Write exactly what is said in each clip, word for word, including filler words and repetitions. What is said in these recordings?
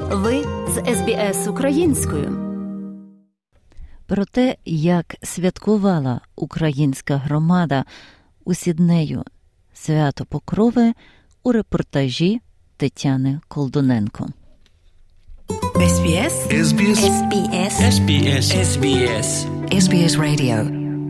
Ви з ес бі ес українською. Про те, як святкувала українська громада у Сіднею свято Покрови, у репортажі Тетяни Колдуненко. ес бі ес ес бі ес ес бі ес ес бі ес ес бі ес ес бі ес Radio.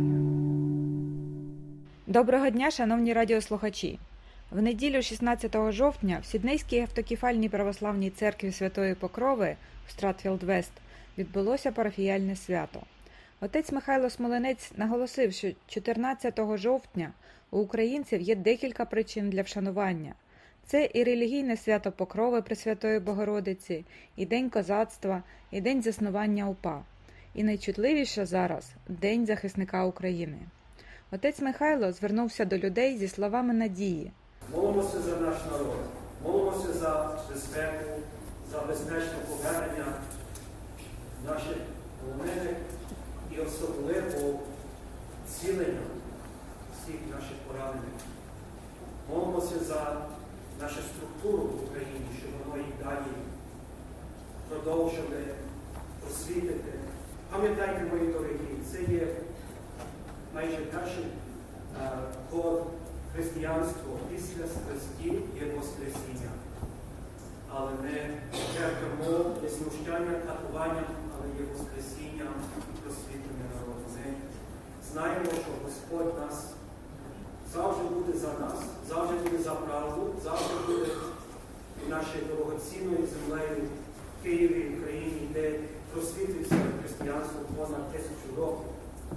Доброго дня, шановні радіослухачі! В неділю шістнадцятого жовтня в Сіднейській автокефальній православній церкві Святої Покрови в Стратфілд-Вест відбулося парафіяльне свято. Отець Михайло Смолинець наголосив, що чотирнадцятого жовтня у українців є декілька причин для вшанування. Це і релігійне свято Покрови Пресвятої Богородиці, і День козацтва, і День заснування УПА. І найчутливіше зараз – День захисника України. Отець Михайло звернувся до людей зі словами надії. Молимося за наш народ, молимося за безпеку, за безпечне повернення наших полонених і особливо зцілення всіх наших поранених. Молимося за нашу структуру в Україні, щоб воно і далі продовжили просвітити. Пам'ятайте, мої дорогі, це є майже перший код християнства. Після страсті є Воскресіння. Але не терпимо, не знущання, катування, але є Воскресіння і просвітлення народу. Ми знаємо, що Господь нас завжди буде за нас, завжди буде за правду, завжди буде нашою дорогоцінною землею в Києві, в Україні, де просвітиться християнство понад тисячу років.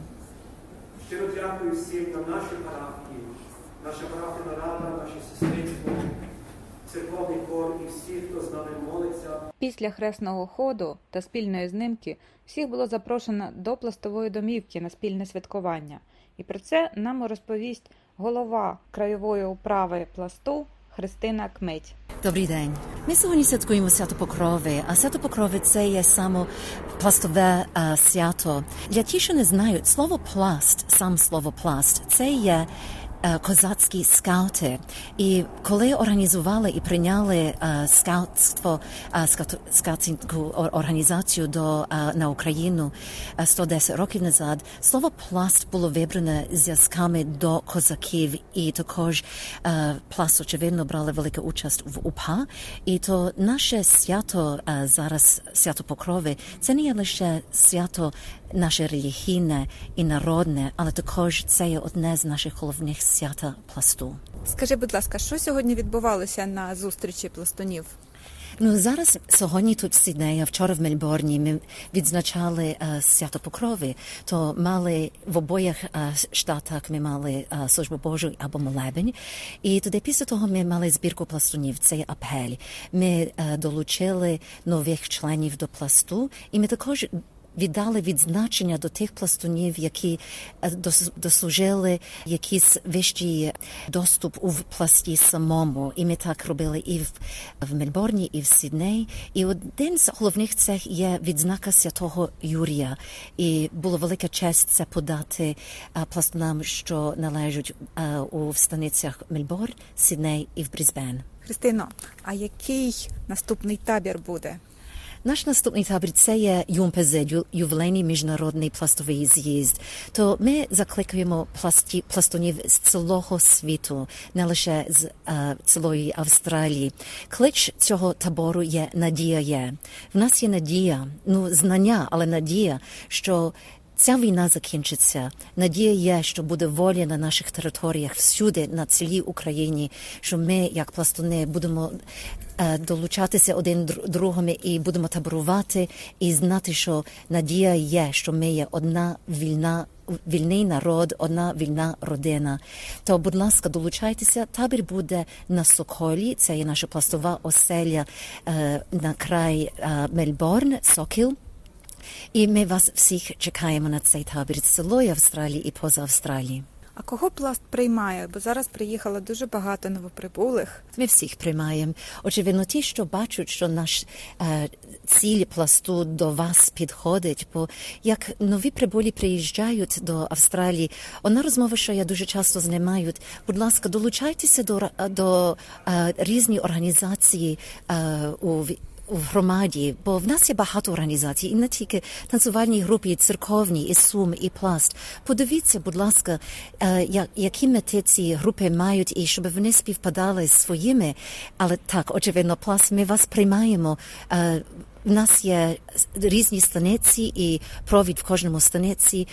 Щиро дякую всім на нашій парафії, наша парафіна рада, наше сестринство, церковний хор і всі, хто з нами молиться. Після хресного ходу та спільної знимки всіх було запрошено до пластової домівки на спільне святкування. І про це нам розповість голова краєвої управи пласту Христина Кметь. Добрий день. Ми сьогодні святкуємо свято Покрови, а свято Покрови – це є само пластове а, свято. Для ті, що не знають, слово пласт, сам слово пласт – це є козацькі скаути. І коли організували і прийняли а, скаутство, а, скаут, скаутську організацію до, а, на Україну а, сто десять років назад, слово пласт було вибране зв'язками до козаків. І також а, пласт, очевидно, брали велику участь в УПА. І то наше свято, а, зараз свято Покрови, це не є лише свято наше релігійне і народне, але також це є одне з наших головних свята пласту. Скажи, будь ласка, що сьогодні відбувалося на зустрічі пластунів? Ну, зараз, сьогодні тут в Сіднеї, а вчора в Мельбурні ми відзначали а, свято Покрови. То мали в обоїх а, штатах ми мали а, службу Божу або молебень. І тоді після того ми мали збірку пластунів, це є апель. Ми а, долучили нових членів до пласту, і ми також віддали відзначення до тих пластунів, які дослужили якийсь вищий доступ у пласті самому. І ми так робили і в, в Мельбурні, і в Сіднеї. І один з головних цих є відзнака Святого Юрія. І була велика честь це подати а, пластунам, що належать а, у станицях Мельбурн, Сідней і в Брізбен. Христино, а який наступний табір буде? Наш наступний табір – це є ЮМПЗ, ювілейний міжнародний пластовий з'їзд. То ми закликаємо пласті, пластунів з цілого світу, не лише з а, цілої Австралії. Клич цього табору є «Надія є». В нас є надія, ну, знання, але надія, що ця війна закінчиться. Надія є, що буде воля на наших територіях, всюди, на цілій Україні, що ми, як пластуни, будемо е, долучатися один другому і будемо таборувати і знати, що надія є, що ми є одна вільна вільний народ, одна вільна родина. То, будь ласка, долучайтеся. Табір буде на Соколі, це є наша пластова оселя е, на край е, Мельбурн, Сокіл. І ми вас всіх чекаємо на цей табір з цілої Австралії і поза Австралії. А кого пласт приймає? Бо зараз приїхало дуже багато новоприбулих. Ми всіх приймаємо. Очевидно, ті, що бачать, що наш е, ціль пласту до вас підходить, бо як нові прибулі приїжджають до Австралії, одна розмова, що я дуже часто з ними маю, будь ласка, долучайтеся до, до е, різні організації е, у в громаді, бо в нас є багато організацій, і не тільки танцювальні групи, і церковні, і Сум, і Пласт. Подивіться, будь ласка, які мети ці групи мають, і щоб вони співпадали з своїми. Але так, очевидно, Пласт, ми вас приймаємо. У нас є різні станиці і провід в кожному станиці.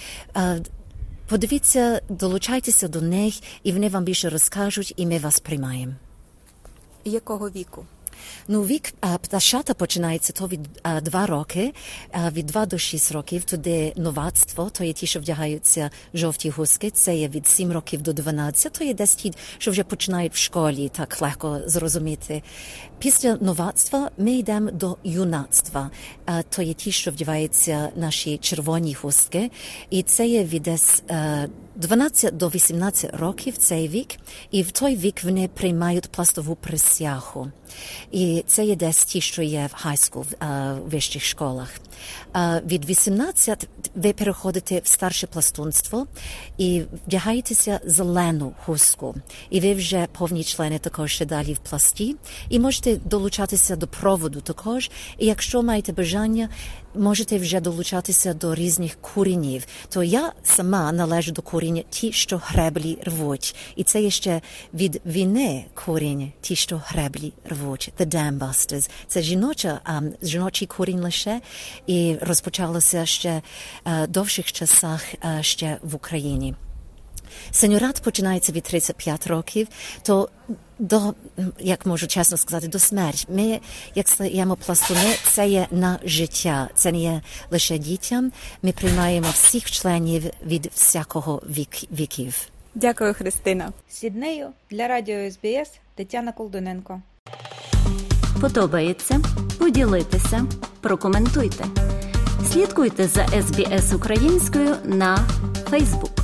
Подивіться, долучайтеся до них, і вони вам більше розкажуть, і ми вас приймаємо. Якого віку? Ну, вік пташата починається то від а, два роки, а, від два до шість років, туди новацтво, то є ті, що вдягаються жовті гуски, це є від сім років до дванадцяти, то є десь ті, що вже починають в школі, так легко зрозуміти. Після новацтва ми йдемо до юнацтва, а, то є ті, що вдягаються наші червоні гуски, і це є від десь а, дванадцять до вісімнадцяти років цей вік, і в той вік вони приймають пластову присягу. І це є десь ті, що є в хайскул, в вищих школах. Від вісімнадцяти ви переходите в старше пластунство і вдягаєтеся зелену хустку. І ви вже повні члени також ще далі в пласті. І можете долучатися до проводу також. І якщо маєте бажання, можете вже долучатися до різних куренів. То я сама належу до курення ті, що греблі рвуть. І це є ще від війни курінь, ті, що греблі рвуть. The Dam Busters. Це жіноча, um, жіночий курінь лише. І розпочалося ще uh, довших часах uh, ще в Україні. Сеньорат починається від тридцять п'ять років, то до, як можу чесно сказати, до смерті. Ми, як стаємо пластуни, це є на життя, це не є лише дітям. Ми приймаємо всіх членів від всякого вік, віків. Дякую, Христина. З Сіднею для радіо ес бі ес Тетяна Колдуненко. Подобається? Поділіться, прокоментуйте. Слідкуйте за ес бі ес українською на Facebook.